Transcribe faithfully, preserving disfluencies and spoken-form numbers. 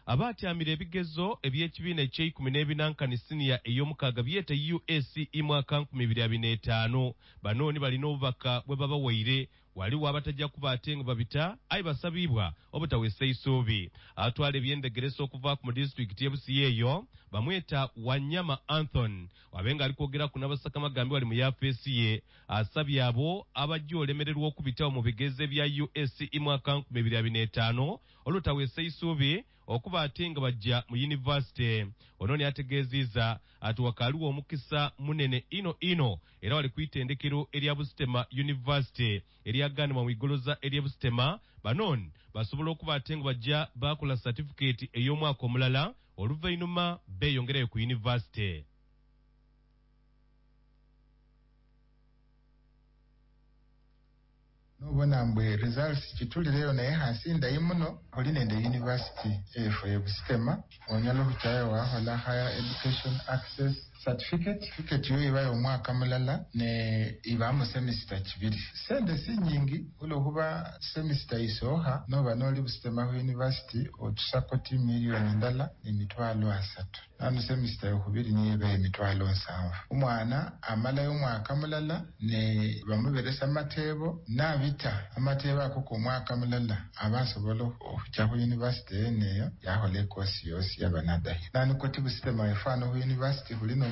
abatyamira ebigezo eby'ekibiina eky'ekumi n'ebinankani siniya ey'omukaaga byete U S E mwaka nkumi bbiri abiri n'etaano. Banooni balina obubaka bwe babawaire waliwo abatajja kuba ate nga babita ayi basabibwa obutawesa isuubi. Atwala ebyendegereso okuva ku disitulikiti y'e Busiya eyo bamweta Wanyama Anthony wabenga ali kwogera ku Nabasakama gambi wali mu yafeesi ye asabye abo abajja olemererwa okubitawo mu bigezo bya U S E mwaka nkumi bbiri abiri n'etaano olutawesa isuubi okuba ate nga bajja mu yunivasite. Ono ategeezezza ati wakaaliwo omukisa munene ino ino era wali kwitendekero erya Busitema University eryaganibwa mu igoloza erya Busitema banoon basobola okuba ate nga bajja bakola certificate ey'omwaka omulala oluvannyuma beeyongerayo ku yunivasite. Nobona mbwe results kitulireyo naye hansi ndayi muno oli nende university efo ye Busitema onyala okutyayo wahola higher education access certificate certificate yo ibayo omwaka mulala ne ibamu semester kibiri. Sente si nyingi olwokuba semester isoha noba noli Busitema University otusakoti miliyoni ndala emitwalo asatu nanu semester yokubiri niyo emitwalo nsanvu. Omwana amalayo omwaka mulala ne bamuberesa amatebo nabita amatebo ako ku mwaka mulala abasobola okujja ku university neyo yahola ekosi yosi yabanadahi nanu koti Busitema efano ku university kulino